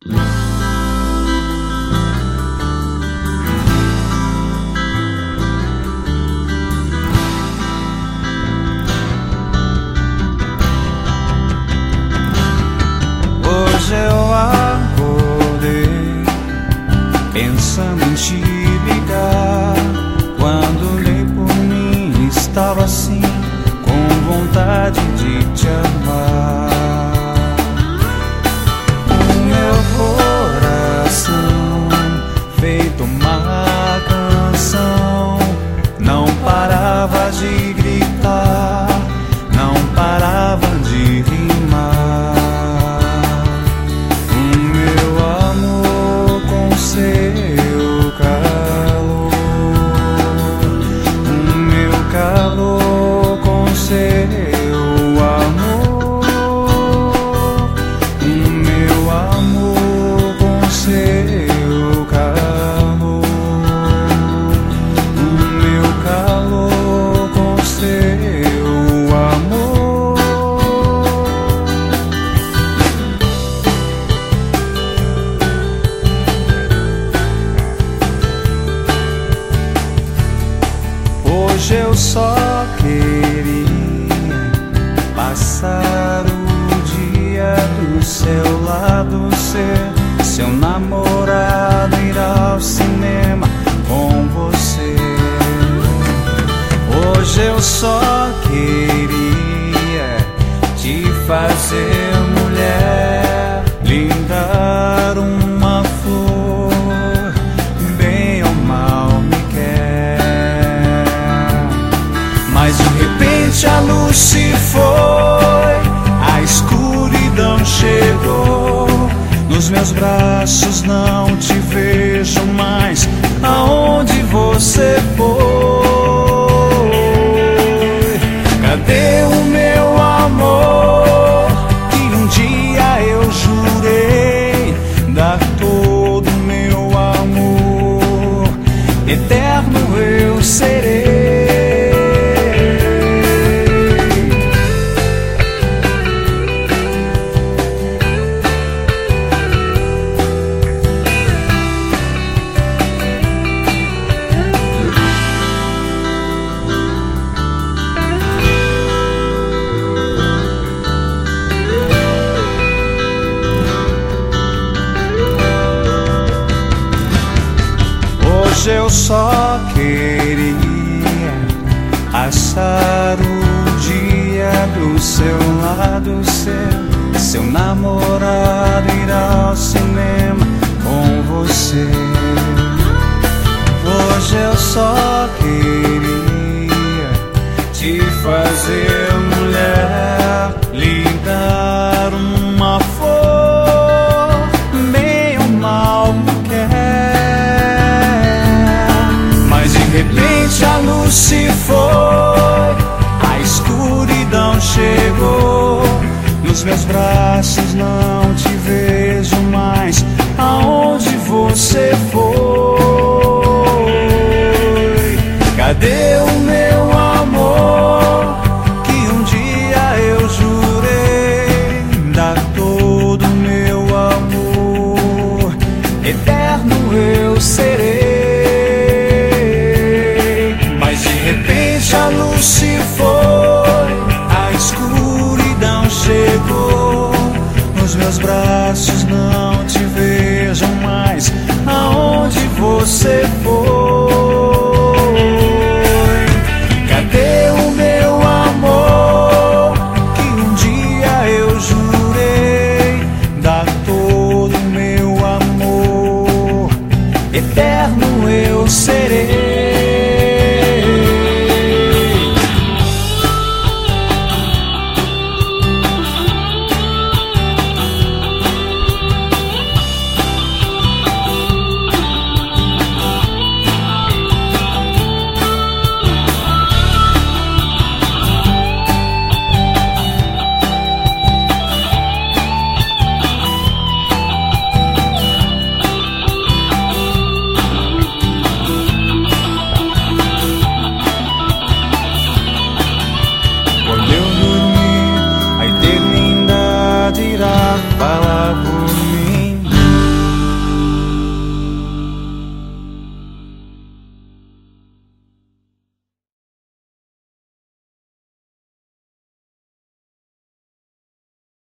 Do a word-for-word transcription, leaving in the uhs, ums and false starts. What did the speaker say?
Hoje eu acordei pensando em te ligar. Quando olhei por mim estava assim, com vontade de te amar. O meu coração, feito uma canção, não parava de gritar, não parava de rimar. Seu calor, o meu calor com seu amor, o meu amor com seu calor, o meu calor com seu amor. Hoje eu só queria passar o dia do seu lado, ser seu namorado, ir ao cinema com você. Hoje eu só queria te fazer mulher, lhe dar uma flor, bem ou mal me quer. Mas de repente a luz se foi, a escuridão chegou. Nos meus braços não te vejo mais, aonde você foi? Cadê o meu amor, que um dia eu jurei dar todo o meu amor, eterno eu serei. Hoje eu só queria passar o dia do seu lado, ser seu namorado, ir ao cinema com você. Hoje eu só queria te fazer mulher, lhe dar uma flor, bem ou mal me quer. De repente a luz se foi, a escuridão chegou. Nos meus braços não te vejo mais, aonde você foi? Cadê o meu amor, que um dia eu jurei dar todo o meu amor, eterno eu serei. A luz se foi, a escuridão chegou. Nos meus braços não te vejo mais, aonde você foi?